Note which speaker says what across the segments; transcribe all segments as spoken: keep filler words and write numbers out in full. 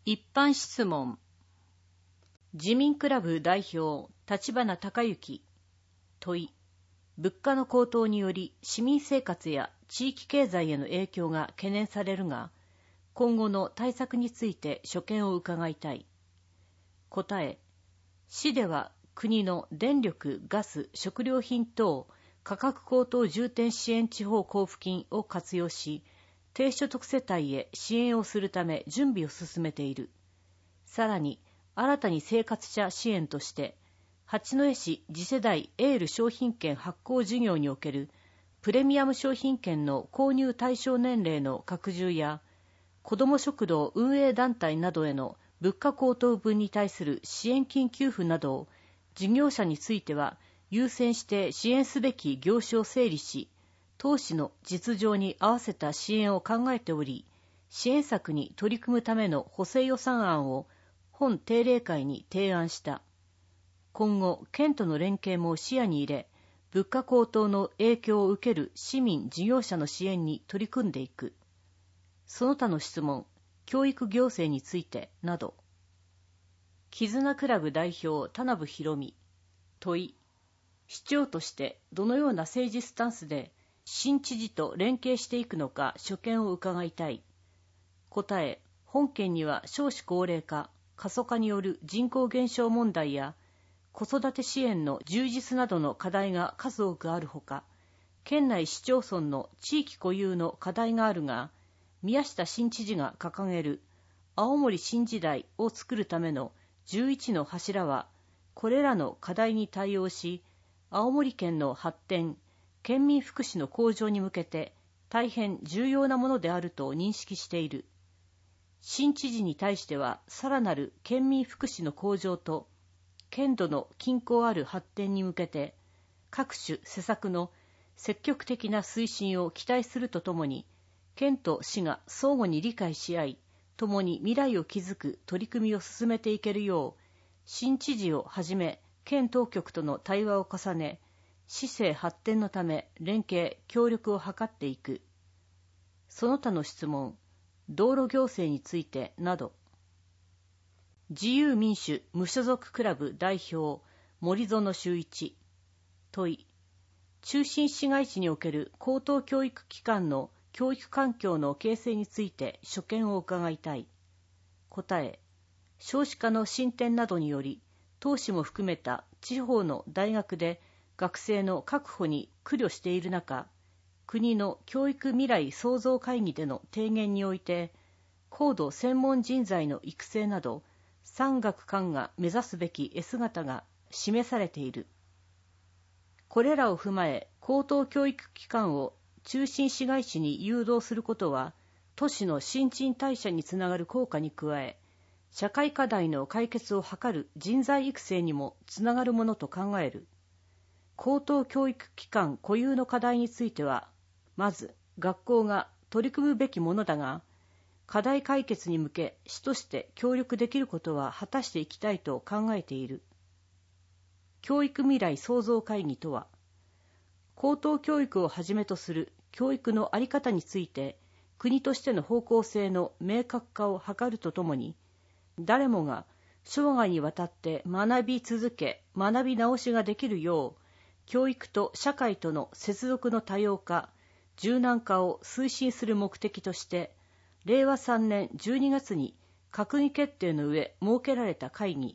Speaker 1: 一般質問。自民クラブ代表、立花孝之。問い。物価の高騰により市民生活や地域経済への影響が懸念されるが、今後の対策について所見を伺いたい。答え。市では国の電力、ガス、食料品等価格高騰重点支援地方交付金を活用し、低所得世帯へ支援をするため準備を進めている。さらに、新たに生活者支援として、八戸市次世代エール商品券発行事業におけるプレミアム商品券の購入対象年齢の拡充や、子ども食堂運営団体などへの物価高騰分に対する支援金給付などを、事業者については優先して支援すべき業種を整理し、当市の実情に合わせた支援を考えており、支援策に取り組むための補正予算案を本定例会に提案した。今後、県との連携も視野に入れ、物価高騰の影響を受ける市民事業者の支援に取り組んでいく。その他の質問、教育行政についてなど。絆クラブ代表田名部博美。問い。市長としてどのような政治スタンスで新知事と連携していくのか所見を伺いたい。答え。本県には少子高齢化、過疎化による人口減少問題や子育て支援の充実などの課題が数多くあるほか、県内市町村の地域固有の課題があるが、宮下新知事が掲げる青森新時代を作るためのじゅういちの柱は、これらの課題に対応し、青森県の発展、県民福祉の向上に向けて大変重要なものであると認識している。新知事に対しては、さらなる県民福祉の向上と、県土の均衡ある発展に向けて、各種施策の積極的な推進を期待するとともに、県と市が相互に理解し合い、共に未来を築く取り組みを進めていけるよう、新知事をはじめ、県当局との対話を重ね、市政発展のため連携、協力を図っていく。その他の質問、道路行政についてなど。自由民主無所属クラブ代表森園修一。問い。中心市街地における高等教育機関の教育環境の形成について所見を伺いたい。答え。少子化の進展などにより、当市も含めた地方の大学で学生の確保に苦慮している中、国の教育未来創造会議での提言において、高度専門人材の育成など、産学官が目指すべき絵姿が示されている。これらを踏まえ、高等教育機関を中心市街地に誘導することは、都市の新陳代謝につながる効果に加え、社会課題の解決を図る人材育成にもつながるものと考える。高等教育機関固有の課題については、まず学校が取り組むべきものだが、課題解決に向け市として協力できることは果たしていきたいと考えている。教育未来創造会議とは、高等教育をはじめとする教育の在り方について、国としての方向性の明確化を図るとともに、誰もが生涯にわたって学び続け、学び直しができるよう、教育と社会との接続の多様化、柔軟化を推進する目的として、れいわさんねんじゅうにがつに閣議決定の上設けられた会議。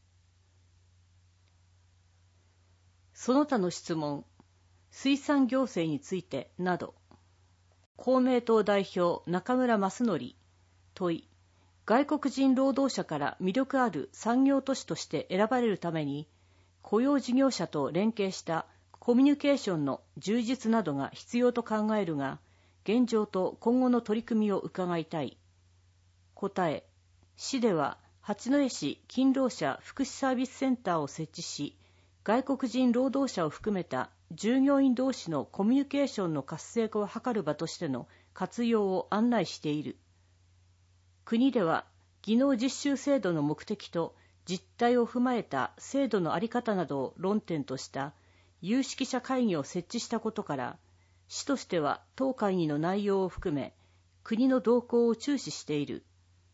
Speaker 1: その他の質問、水産行政についてなど。公明党代表中村益則。問い。外国人労働者から魅力ある産業都市として選ばれるために、雇用事業者と連携したコミュニケーションの充実などが必要と考えるが、現状と今後の取り組みを伺いたい。答え。市では八戸市勤労者福祉サービスセンターを設置し、外国人労働者を含めた従業員同士のコミュニケーションの活性化を図る場としての活用を案内している。国では技能実習制度の目的と実態を踏まえた制度の在り方などを論点とした有識者会議を設置したことから、市としては当会議の内容を含め国の動向を注視している。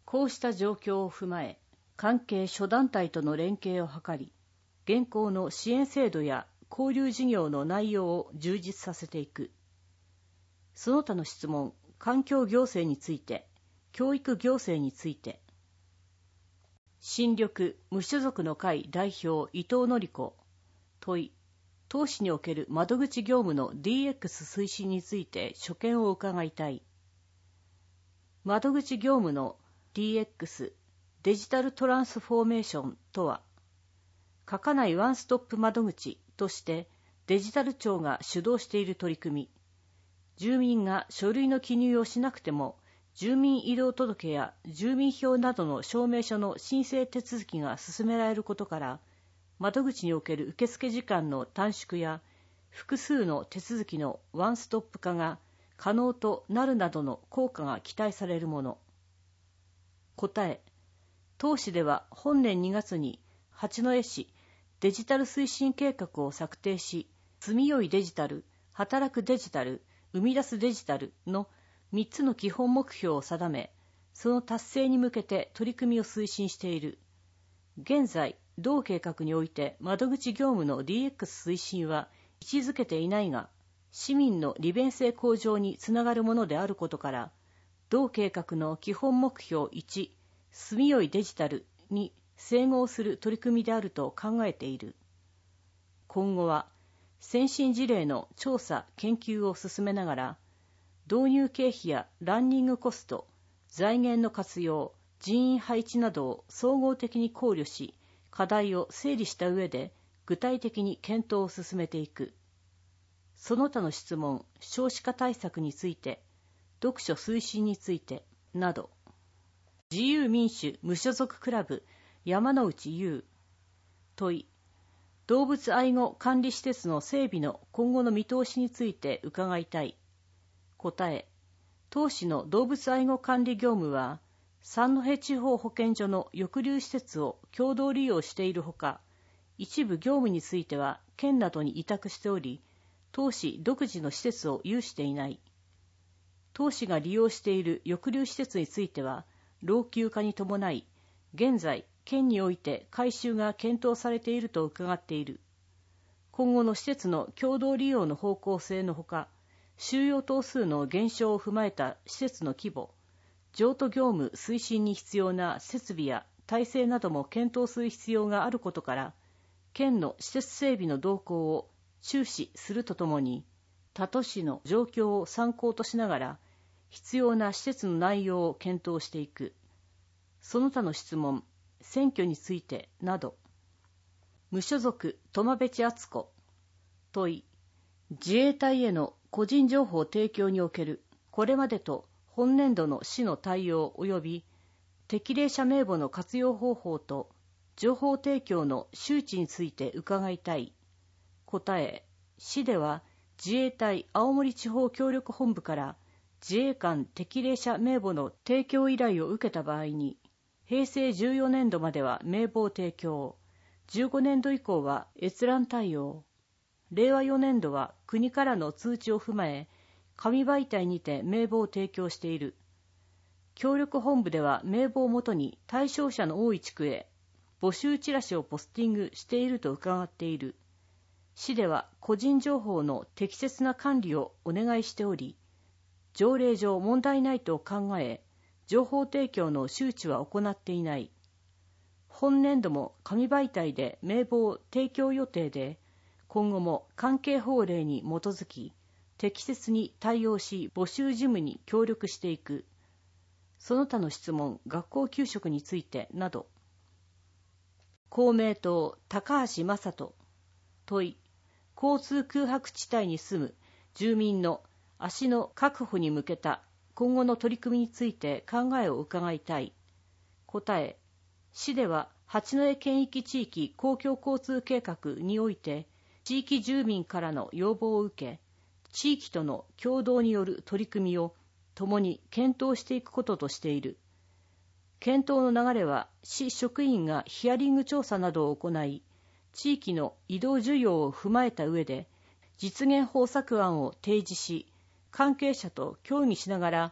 Speaker 1: こうした状況を踏まえ、関係諸団体との連携を図り、現行の支援制度や交流事業の内容を充実させていく。その他の質問、環境行政について、教育行政について。新緑無所属の会代表伊藤典子。問い、当市における窓口業務の ディーエックス 推進について所見を伺いたい。窓口業務の ディーエックス、デジタルトランスフォーメーションとは、書かないワンストップ窓口としてデジタル庁が主導している取り組み、住民が書類の記入をしなくても、住民移動届や住民票などの証明書の申請手続きが進められることから、窓口における受付時間の短縮や複数の手続きのワンストップ化が可能となるなどの効果が期待されるもの。答え、当市では本年にがつに八戸市デジタル推進計画を策定し、住みよいデジタル、働くデジタル、生み出すデジタルのみっつの基本目標を定め、その達成に向けて取り組みを推進している。現在、同計画において窓口業務の ディーエックス 推進は位置づけていないが、市民の利便性向上につながるものであることから、同計画の基本目標いち、住みよいデジタルに整合する取り組みであると考えている。今後は、先進事例の調査・研究を進めながら、導入経費やランニングコスト、財源の活用、人員配置などを総合的に考慮し、課題を整理した上で具体的に検討を進めていく。その他の質問、少子化対策について、読書推進について、など。自由民主無所属クラブ山内優。問い、動物愛護管理施設の整備の今後の見通しについて伺いたい。答え、当市の動物愛護管理業務は、三戸地方保健所の抑留施設を共同利用しているほか、一部業務については県などに委託しており、当市独自の施設を有していない。当市が利用している抑留施設については、老朽化に伴い、現在、県において改修が検討されていると伺っている。今後の施設の共同利用の方向性のほか、収容棟数の減少を踏まえた施設の規模、譲渡業務推進に必要な設備や体制なども検討する必要があることから、県の施設整備の動向を注視するとともに、他都市の状況を参考としながら、必要な施設の内容を検討していく。その他の質問、選挙についてなど。無所属苫部地敦子。問い、自衛隊への個人情報提供におけるこれまでと本年度の市の対応及び適齢者名簿の活用方法と情報提供の周知について伺いたい。答え、市では自衛隊青森地方協力本部から自衛官適齢者名簿の提供依頼を受けた場合に、平成じゅうよねんどまでは名簿を提供、じゅうごねんど以降は閲覧対応、れいわよねんどは国からの通知を踏まえ、紙媒体にて名簿を提供している。協力本部では名簿をもとに対象者の多い地区へ募集チラシをポスティングしていると伺っている。市では個人情報の適切な管理をお願いしており、条例上問題ないと考え、情報提供の周知は行っていない。本年度も紙媒体で名簿を提供予定で、今後も関係法令に基づき、適切に対応し募集事務に協力していく。その他の質問、学校給食についてなど。公明党、高橋正人。問い、交通空白地帯に住む住民の足の確保に向けた今後の取り組みについて考えを伺いたい。答え、市では八戸県域地域公共交通計画において地域住民からの要望を受け、地域との共同による取り組みを共に検討していくこととしている。検討の流れは市職員がヒアリング調査などを行い、地域の移動需要を踏まえた上で実現方策案を提示し、関係者と協議しながら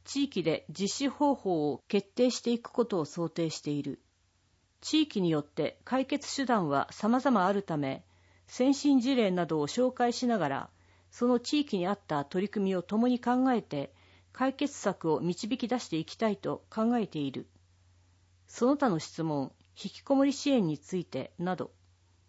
Speaker 1: 地域で実施方法を決定していくことを想定している。地域によって解決手段は様々あるため、先進事例などを紹介しながら、その地域に合った取り組みを共に考えて、解決策を導き出していきたいと考えている。その他の質問、引きこもり支援についてなど。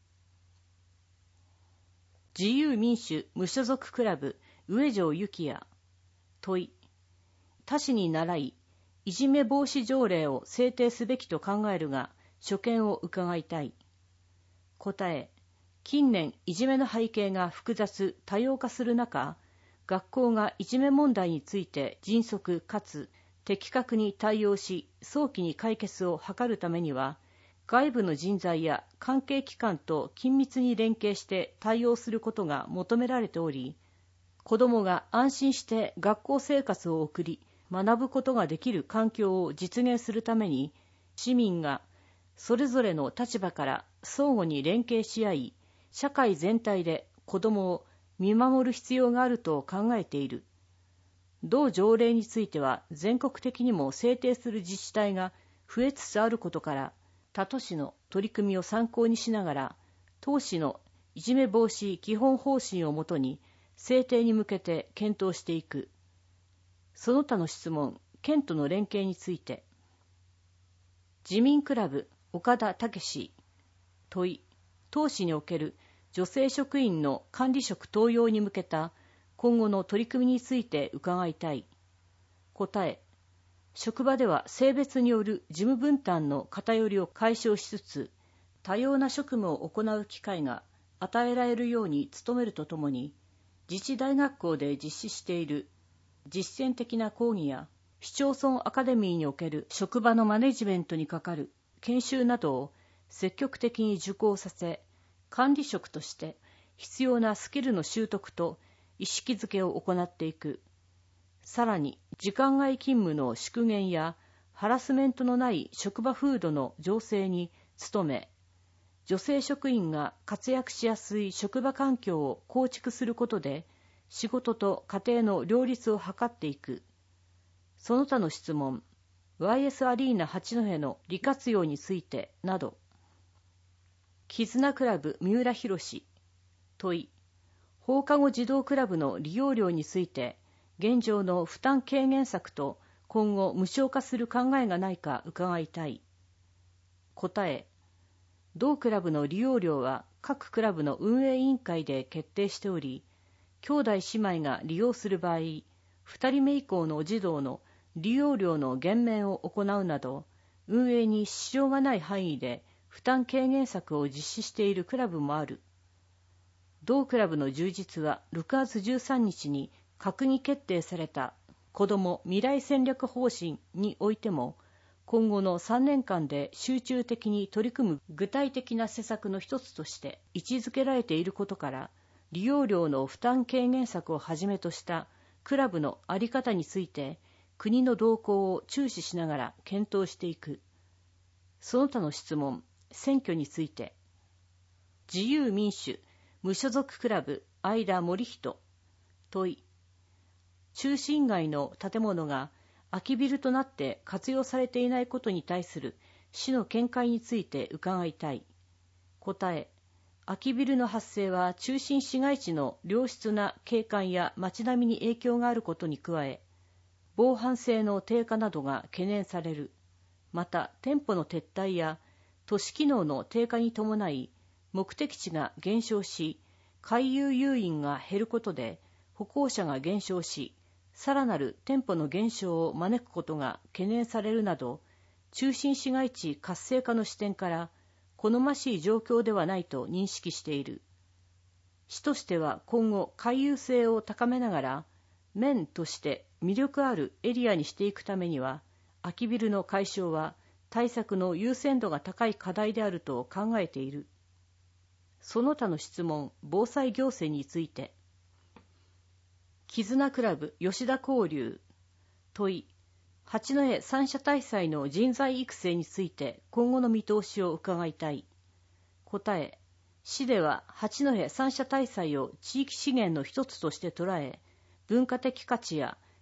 Speaker 1: 自由民主無所属クラブ上条幸也。問い。他市に倣い、いじめ防止条例を制定すべきと考えるが、所見を伺いたい。答え。近年、いじめの背景が複雑、多様化する中、学校がいじめ問題について迅速かつ的確に対応し、早期に解決を図るためには、外部の人材や関係機関と緊密に連携して対応することが求められており、子どもが安心して学校生活を送り、学ぶことができる環境を実現するために、市民がそれぞれの立場から相互に連携し合い、社会全体で子どもを見守る必要があると考えている。同条例については全国的にも制定する自治体が増えつつあることから、他都市の取り組みを参考にしながら、当市のいじめ防止基本方針をもとに制定に向けて検討していく。その他の質問、県との連携について。自民クラブ岡田武史。問い。当市における女性職員の管理職登用に向けた今後の取り組みについて伺いたい。答え。職場では性別による事務分担の偏りを解消しつつ、多様な職務を行う機会が与えられるように努めるとともに、自治大学校で実施している実践的な講義や市町村アカデミーにおける職場のマネジメントにかかる研修などを積極的に受講させ、管理職として必要なスキルの習得と意識づけを行っていく。さらに、時間外勤務の縮減やハラスメントのない職場風土の醸成に努め、女性職員が活躍しやすい職場環境を構築することで、仕事と家庭の両立を図っていく。その他の質問、ワイエス アリーナ八戸の利活用についてなど。絆クラブ三浦博。問い。放課後児童クラブの利用料について、現状の負担軽減策と今後無償化する考えがないか伺いたい。答え。同クラブの利用料は各クラブの運営委員会で決定しており、兄弟姉妹が利用する場合、ふたりめ以降の児童の利用料の減免を行うなど、運営に支障がない範囲で負担軽減策を実施しているクラブもある。同クラブの充実はろくがつじゅうさんにちに閣議決定された子ども未来戦略方針においても、今後のさんねんかんで集中的に取り組む具体的な施策の一つとして位置づけられていることから、利用料の負担軽減策をはじめとしたクラブの在り方について、国の動向を注視しながら検討していく。その他の質問、選挙について。自由民主無所属クラブ相田森人。問い。中心街の建物が空きビルとなって活用されていないことに対する市の見解について伺いたい。答え。空きビルの発生は中心市街地の良質な景観や街並みに影響があることに加え、防犯性の低下などが懸念される。また、店舗の撤退や都市機能の低下に伴い、目的地が減少し、回遊誘引が減ることで歩行者が減少し、さらなる店舗の減少を招くことが懸念されるなど、中心市街地活性化の視点から好ましい状況ではないと認識している。市としては今後回遊性を高めながら、面として魅力あるエリアにしていくためには、空きビルの解消は対策の優先度が高い課題であると考えている。その他の質問、防災行政について。絆クラブ吉田交流。問い。八戸三者大祭の人材育成について今後の見通しを伺いたい。答え。市では八戸三者大祭を地域資源の一つとして捉え、文化的価値や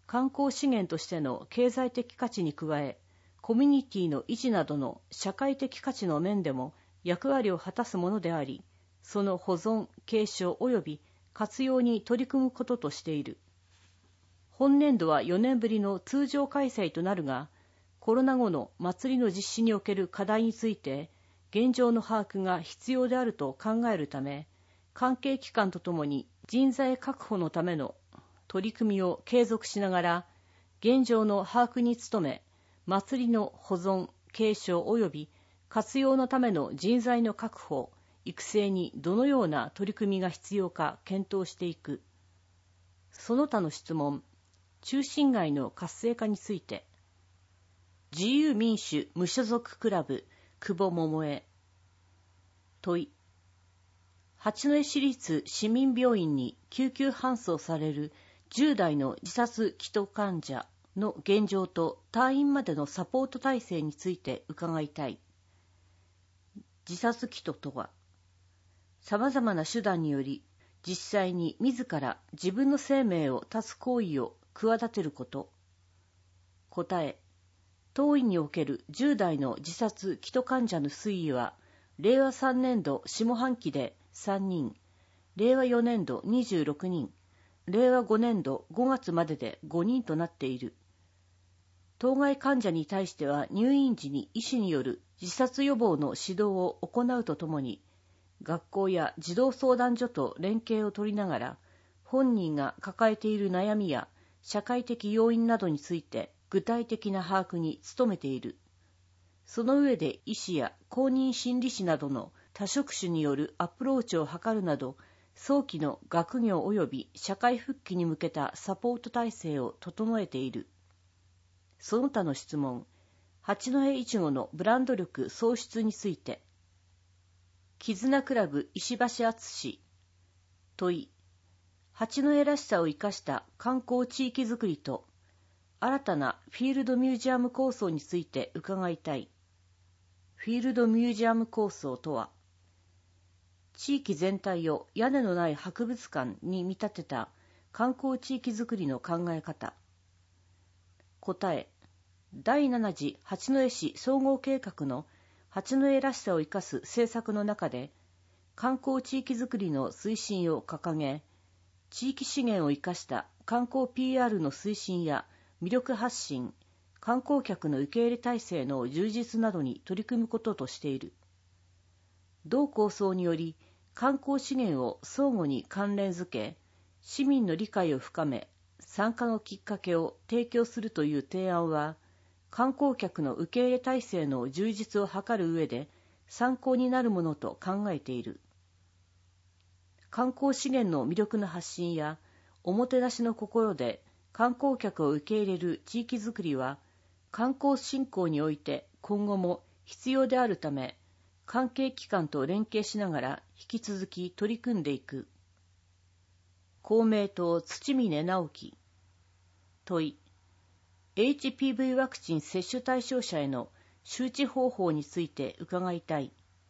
Speaker 1: 観光資源としての経済的価値に加え、コミュニティの維持などの社会的価値の面でも役割を果たすものであり、その保存、継承及び活用に取り組むこととしている。本年度はよねんぶりの通常開催となるが、コロナ後の祭りの実施における課題について、現状の把握が必要であると考えるため、関係機関とともに人材確保のための取り組みを継続しながら、現状の把握に努め、祭りの保存、継承及び活用のための人材の確保、育成にどのような取り組みが必要か検討していく。その他の質問、中心街の活性化について。自由民主無所属クラブ、久保桃江。問い。八戸市立市民病院に救急搬送されるじゅう代の自殺危篤患者の現状と退院までのサポート体制について伺いたい。自殺危篤とは、様々な手段により実際に自ら自分の生命を絶つ行為を企てること。答え、当院におけるじゅう代の自殺危篤患者の推移は、れいわさんねんど下半期でさんにん、れいわよねんどにじゅうろくにん、れいわごねんどごがつまででごにんとなっている。当該患者に対しては入院時に医師による自殺予防の指導を行うとともに、学校や児童相談所と連携を取りながら、本人が抱えている悩みや社会的要因などについて具体的な把握に努めている。その上で医師や公認心理師などの多職種によるアプローチを図るなど、早期の学業及び社会復帰に向けたサポート体制を整えている。その他の質問、八戸いちごのブランド力創出について。絆クラブ石橋敦。問い。八戸らしさを生かした観光地域づくりと、新たなフィールドミュージアム構想について伺いたい。フィールドミュージアム構想とは、地域全体を屋根のない博物館に見立てた観光地域づくりの考え方。答え、だいなな次八戸市総合計画の八戸らしさを生かす政策の中で、観光地域づくりの推進を掲げ、地域資源を生かした観光 ピーアール の推進や魅力発信、観光客の受け入れ体制の充実などに取り組むこととしている。同構想により、観光資源を相互に関連づけ、市民の理解を深め、参加のきっかけを提供するという提案は、観光客の受け入れ体制の充実を図る上で参考になるものと考えている。観光資源の魅力の発信や、おもてなしの心で観光客を受け入れる地域づくりは、観光振興において今後も必要であるため、関係機関と連携しながら引き続き取り組んでいく。公明党土峰直樹。問い。エイチピーブイ ワクチン接種対象者への周知方法について伺いたい。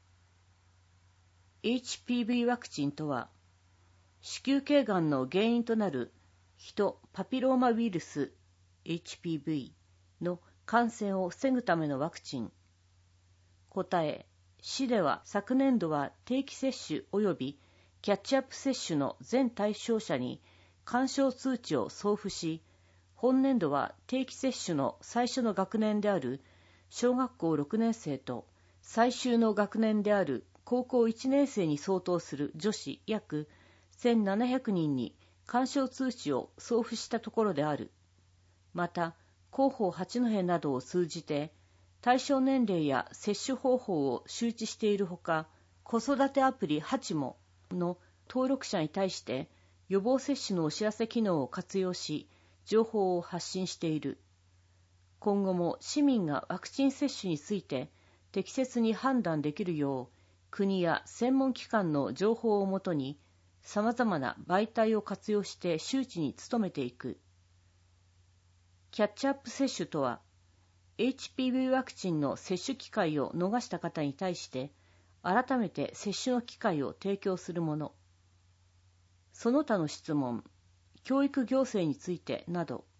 Speaker 1: エイチピーブイ ワクチンとは、子宮頸がんの原因となるヒトパピローマウイルス エイチピーブイ の感染を防ぐためのワクチン。答え、市では昨年度は定期接種及びキャッチアップ接種の全対象者に勧奨通知を送付し、本年度は定期接種の最初の学年である小学校ろくねん生と最終の学年である高校いちねん生に相当する女子約せんななひゃくにんに勧奨通知を送付したところである。また、広報八戸などを通じて対象年齢や接種方法を周知しているほか、子育てアプリはちもの登録者に対して予防接種のお知らせ機能を活用し、情報を発信している。今後も市民がワクチン接種について適切に判断できるよう、国や専門機関の情報をもとに、様々な媒体を活用して周知に努めていく。キャッチアップ接種とは、エイチピーブイ ワクチンの接種機会を逃した方に対して、改めて接種の機会を提供するもの。その他の質問、教育行政についてなど。